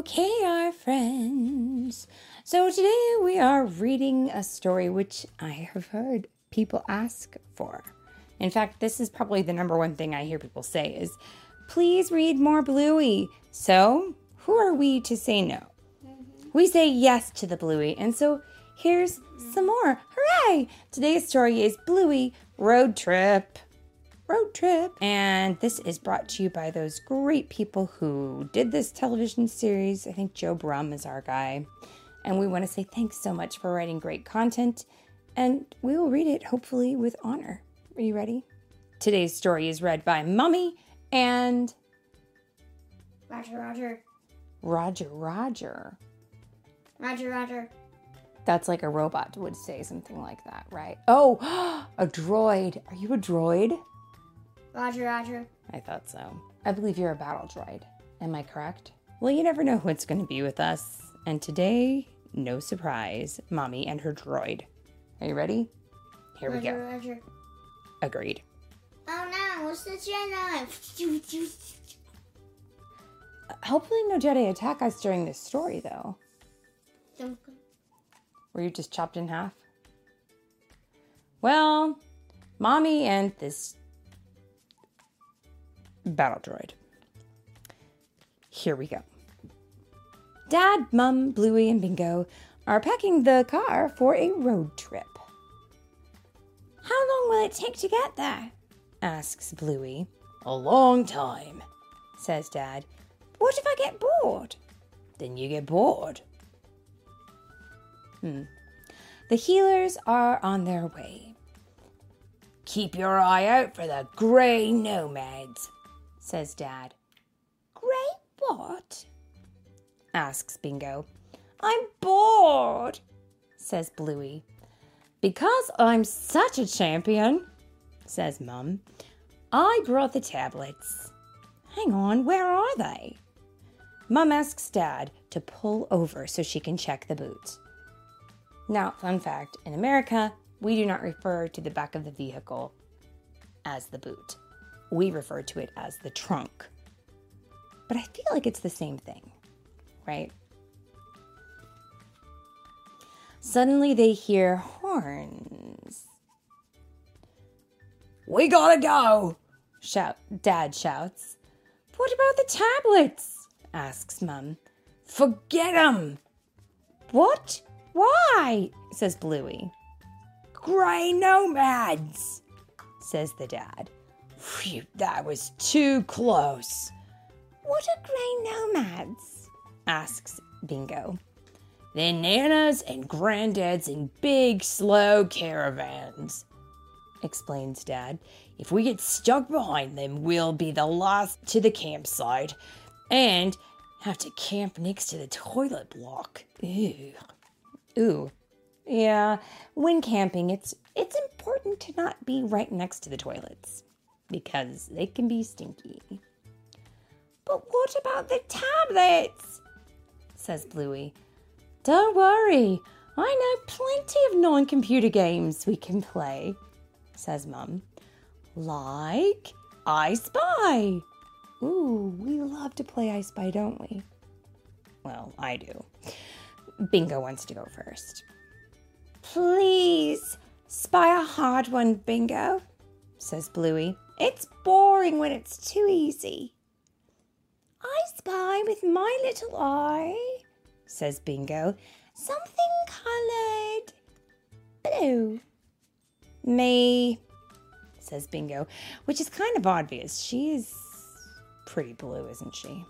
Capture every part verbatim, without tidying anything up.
Okay, our friends. So today we are reading a story which I have heard people ask for. In fact, this is probably the number one thing I hear people say is, please read more Bluey. So, who are we to say no? Mm-hmm. We say yes to the Bluey, and so here's mm-hmm. some more. Hooray! Today's story is Bluey Road Trip. Road Trip. And this is brought to you by those great people who did this television series. I think Joe Brum is our guy. And we want to say thanks so much for writing great content. And we will read it, hopefully, with honor. Are you ready? Today's story is read by Mummy and... Roger, Roger. Roger, Roger. Roger, Roger. That's like a robot would say something like that, right? Oh, a droid. Are you a droid? Roger, Roger. I thought so. I believe you're a battle droid. Am I correct? Well, you never know what's going to be with us. And today, no surprise, Mommy and her droid. Are you ready? Here Roger, we go. Roger. Agreed. Oh no, what's the Jedi? Hopefully no Jedi attack us during this story, though. Okay. Were you just chopped in half? Well, Mommy and this battle droid. Here we go. Dad, Mum, Bluey, and Bingo are packing the car for a road trip. How long will it take to get there? Asks Bluey. A long time, says Dad. What if I get bored? Then you get bored. Hmm. The healers are on their way. Keep your eye out for the grey nomads, says Dad. Grey what? Asks Bingo. I'm bored, says Bluey. Because I'm such a champion, says Mum, I brought the tablets. Hang on, where are they? Mum asks Dad to pull over so she can check the boot. Now, fun fact, in America, we do not refer to the back of the vehicle as the boot. We refer to it as the trunk. But I feel like it's the same thing, right? Suddenly they hear horns. We gotta go, shout, Dad shouts. What about the tablets? Asks Mum. Forget 'em. What? Why? Says Bluey. Grey nomads, says the Dad. Phew, that was too close. What are grey nomads? Asks Bingo. They're nanas and granddads in big, slow caravans, explains Dad. If we get stuck behind them, we'll be the last to the campsite and have to camp next to the toilet block. Ew. Ooh. Yeah, when camping, it's it's important to not be right next to the toilets because they can be stinky. But what about the tablets? Says Bluey. Don't worry, I know plenty of non-computer games we can play, says Mum. Like I Spy. Ooh, we love to play I Spy, don't we? Well, I do. Bingo wants to go first. Please, spy a hard one, Bingo, says Bluey. It's boring when it's too easy. I spy with my little eye, says Bingo. Something coloured blue. Me, says Bingo, which is kind of obvious. She is pretty blue, isn't she?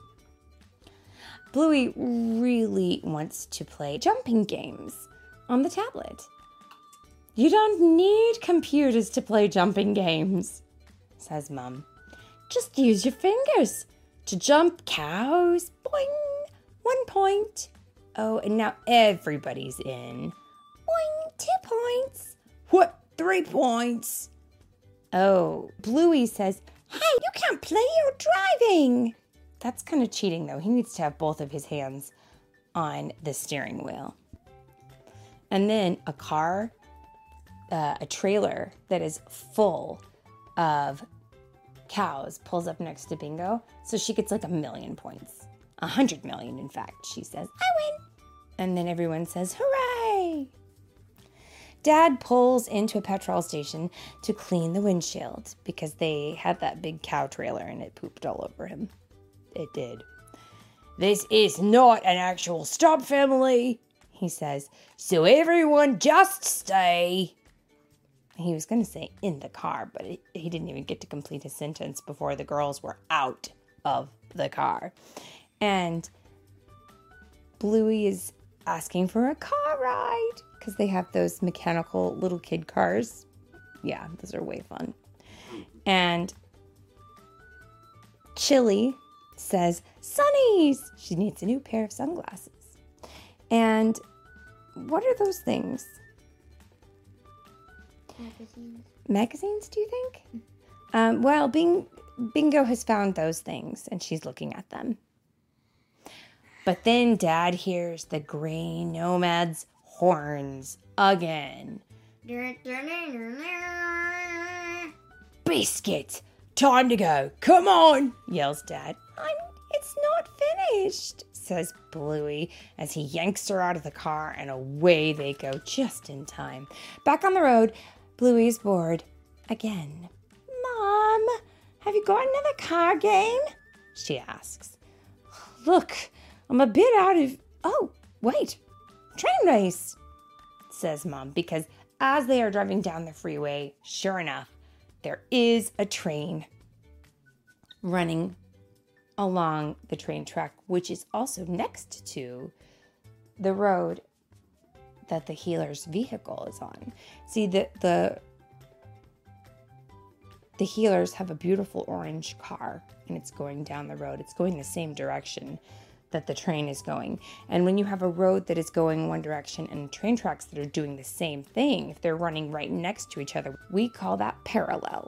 Bluey really wants to play jumping games on the tablet. You don't need computers to play jumping games, says Mum. Just use your fingers to jump cows. Boing, one point. Oh, and now everybody's in. Boing, two points. What, three points? Oh, Bluey says, hey, you can't play, you're driving. That's kind of cheating, though. He needs to have both of his hands on the steering wheel. And then a car, uh, a trailer that is full of cows pulls up next to Bingo. So she gets like a million points. A hundred million, in fact, she says. I win. And then everyone says, hooray! Dad pulls into a petrol station to clean the windshield because they had that big cow trailer and it pooped all over him. It did. This is not an actual stop, family, he says. So everyone just stay. He was going to say in the car, but it, he didn't even get to complete his sentence before the girls were out of the car. And Bluey is asking for a car ride because they have those mechanical little kid cars. Yeah, those are way fun. And Chili says, Sunnies! She needs a new pair of sunglasses. And what are those things? Magazines. Magazines, do you think? Um, well, Bing, Bingo has found those things, and she's looking at them. But then Dad hears the gray nomad's horns again. Biscuit! Time to go. Come on, yells Dad. I'm, it's not finished, says Bluey as he yanks her out of the car, and away they go just in time. Back on the road, Bluey's bored again. Mom, have you got another car game? She asks. Look, I'm a bit out of... Oh, wait. Train race, says Mom, because as they are driving down the freeway, sure enough, there is a train running along the train track, which is also next to the road that the healer's vehicle is on. See, the the the healers have a beautiful orange car, and it's going down the road. It's going the same direction that the train is going. And when you have a road that is going one direction and train tracks that are doing the same thing, if they're running right next to each other, we call that parallel.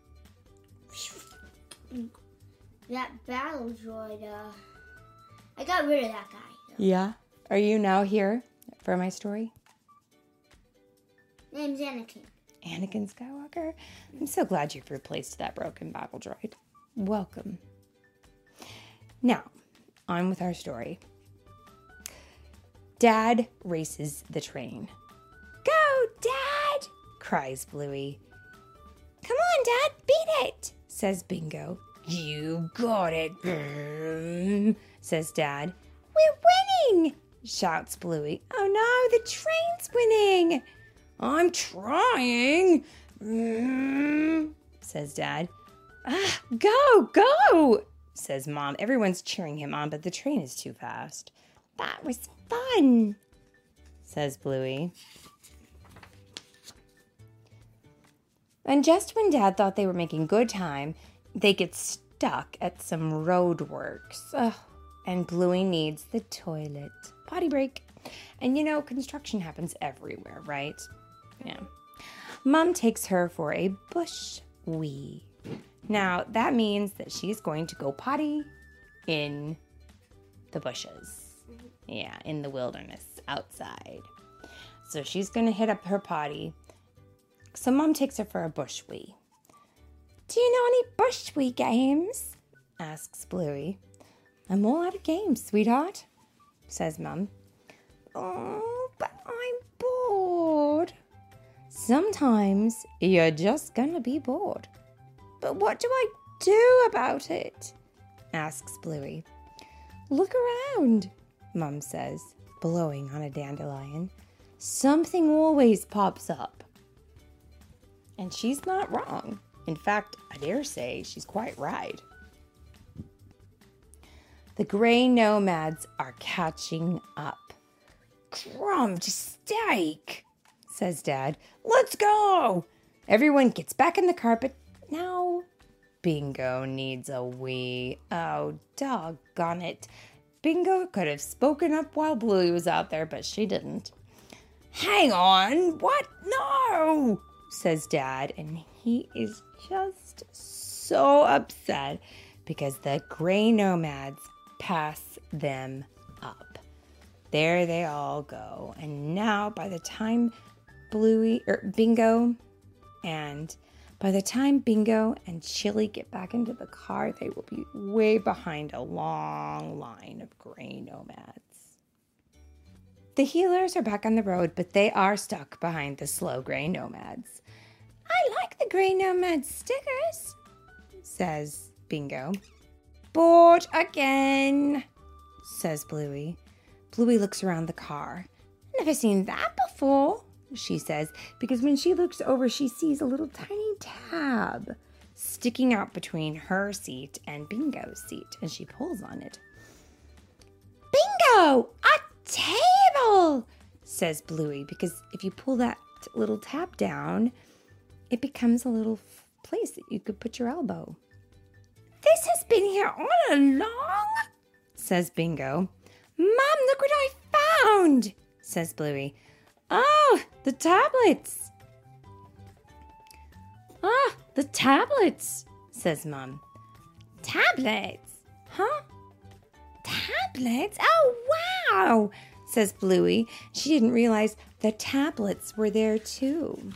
That battle droid, uh, I got rid of that guy. Though. Yeah. Are you now here for my story? Name's Anakin. Anakin Skywalker? I'm so glad you've replaced that broken battle droid. Welcome. Now, on with our story. Dad races the train. Go, Dad! Cries Bluey. Come on, Dad, beat it! Says Bingo. You got it, says Dad. We're winning! Shouts Bluey. Oh no, the train's winning! I'm trying, says Dad. Ah, go, go, says Mom. Everyone's cheering him on, but the train is too fast. That was fun, says Bluey. And just when Dad thought they were making good time, they get stuck at some roadworks. Ugh. And Bluey needs the toilet. Potty break. And you know, construction happens everywhere, right? Yeah. Mom takes her for a bush wee. Now, that means that she's going to go potty in the bushes. Yeah, in the wilderness outside. So she's going to hit up her potty. So Mom takes her for a bush wee. Do you know any bush wee games? Asks Bluey. I'm all out of games, sweetheart, says Mum. Oh, but I'm bored. Sometimes you're just gonna be bored. But what do I do about it? Asks Bluey. Look around, Mum says, blowing on a dandelion. Something always pops up. And she's not wrong. In fact, I dare say she's quite right. The gray nomads are catching up. Crumbed steak, says Dad. Let's go! Everyone gets back in the car, but now Bingo needs a wee. Oh, doggone it. Bingo could have spoken up while Bluey was out there, but she didn't. Hang on, what? No, says Dad, and he is just so upset because the gray nomads pass them up. There they all go. And now by the time Bluey or Bingo and By the time Bingo and Chili get back into the car, they will be way behind a long line of gray nomads. The healers are back on the road, but they are stuck behind the slow gray nomads. I like the gray nomad stickers, says Bingo. Bored again, says Bluey. Bluey looks around the car. Never seen that before, she says, because when she looks over, she sees a little tiny tab sticking out between her seat and Bingo's seat, and she pulls on it. Bingo, a table, says Bluey, because if you pull that little tab down, it becomes a little place that you could put your elbow. This has been here all along, says Bingo. Mom, look what I found, says Bluey. Oh, the tablets. Ah, the tablets, says Mom. Tablets? Huh? Tablets? Oh, wow, says Bluey. She didn't realize the tablets were there too.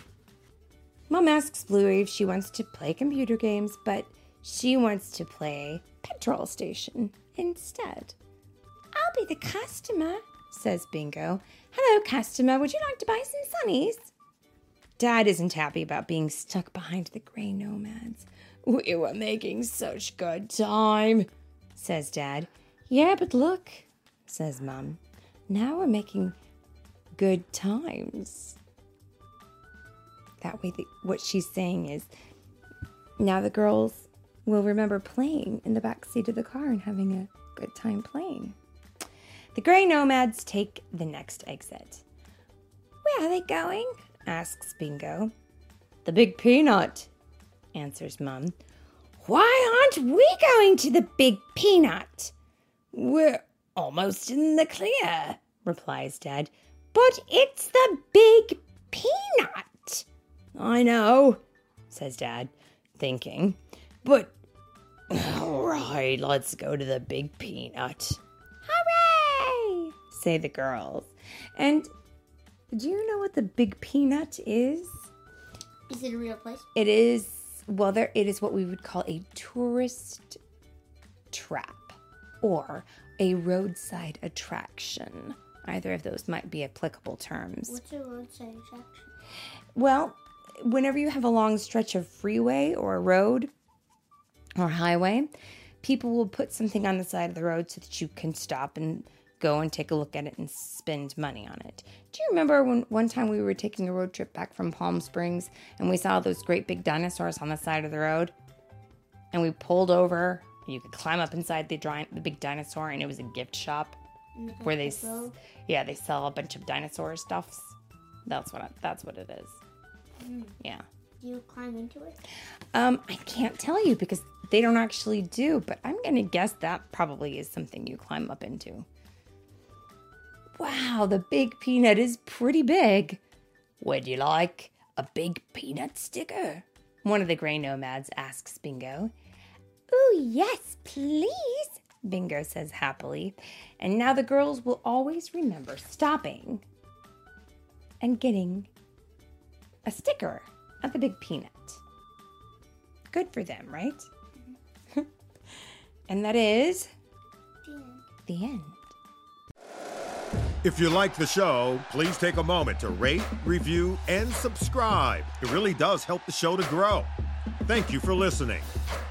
Mom asks Bluey if she wants to play computer games, but she wants to play Petrol Station instead. I'll be the customer, says Bingo. Hello, customer. Would you like to buy some sunnies? Dad isn't happy about being stuck behind the gray nomads. We were making such good time, says Dad. Yeah, but look, says Mom. Now we're making good times. That way, the, what she's saying is, now the girls will remember playing in the back seat of the car and having a good time playing. The gray nomads take the next exit. Where are they going? Asks Bingo. The Big Peanut, answers Mum. Why aren't we going to the Big Peanut? We're almost in the clear, replies Dad. But it's the Big Peanut. I know, says Dad, thinking. But, all right, let's go to the Big Peanut. Hooray! Say the girls. And do you know what the Big Peanut is? Is it a real place? It is, well, there. It is what we would call a tourist trap or a roadside attraction. Either of those might be applicable terms. What's a roadside attraction? Well, whenever you have a long stretch of freeway or a road or highway, people will put something on the side of the road so that you can stop and go and take a look at it and spend money on it. Do you remember when one time we were taking a road trip back from Palm Springs and we saw those great big dinosaurs on the side of the road? And we pulled over, and you could climb up inside the, dri- the big dinosaur, and it was a gift shop where they, s- yeah, they sell a bunch of dinosaur stuffs. That's what I, that's what it is. Mm. Yeah. Do you climb into it? Um, I can't tell you because they don't actually do, but I'm gonna guess that probably is something you climb up into. Wow, the Big Peanut is pretty big. Would you like a Big Peanut sticker? One of the gray nomads asks Bingo. Oh, yes, please, Bingo says happily. And now the girls will always remember stopping and getting a sticker at the Big Peanut. Good for them, right? Mm-hmm. And that is The end. the end. If you like the show, please take a moment to rate, review, and subscribe. It really does help the show to grow. Thank you for listening.